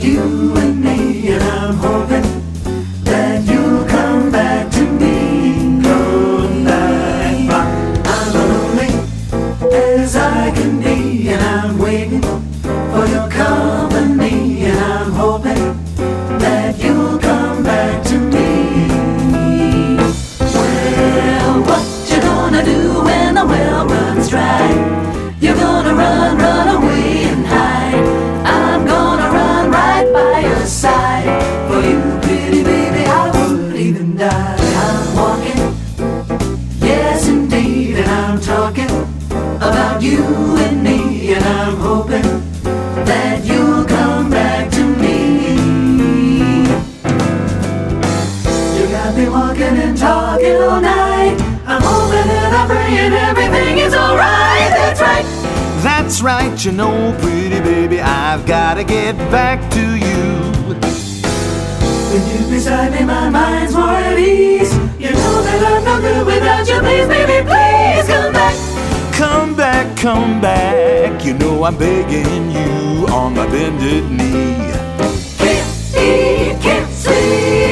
you and me, and I'm hoping that you'll come back to me. Come back, I'm lonely as I can be, and I'm waiting for your company, and I'm hoping that you'll come back to me. Well, what you gonna do when the well runs dry? You're gonna run away and hide. I'm gonna run right by your side. For you, pretty baby, I would even die. I'm walking, yes indeed, and I'm talking about you and me, and I'm hoping that you'll come back to me. You got me walking and talking all night. I'm hoping and I'm praying everything is alright. That's right. That's right, you know, pretty baby, I've gotta get back to you. With you beside me, my mind's more at ease. You know that I'm no good without you. Please, baby, please come back. Come back, come back, you know I'm begging you on my bended knee. Can't eat, can't sleep.